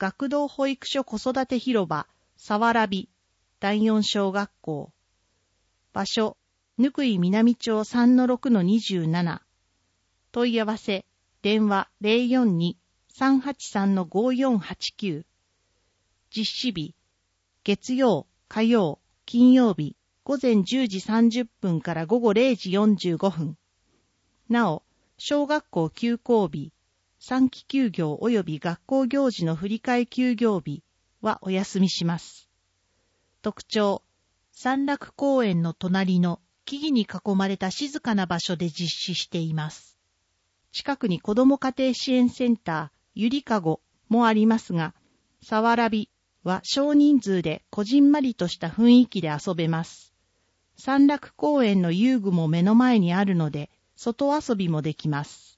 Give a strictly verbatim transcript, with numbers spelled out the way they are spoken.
学童保育所子育て広場、さわらび、だいよん小学校。場所、ぬくい南町 さんのろくのにじゅうなな。問い合わせ、電話 ゼロよんに さんはちさんのごよんはちきゅう。実施日、月曜、火曜、金曜日、午前じゅうじさんじゅっぷんから午後れいじよんじゅうごふん。なお、小学校休校日、短期休業及び学校行事の振り替え休業日はお休みします。特徴、山楽公園の隣の木々に囲まれた静かな場所で実施しています。近くに子ども家庭支援センター、ゆりかごもありますが、さわらびは少人数でこじんまりとした雰囲気で遊べます。山楽公園の遊具も目の前にあるので、外遊びもできます。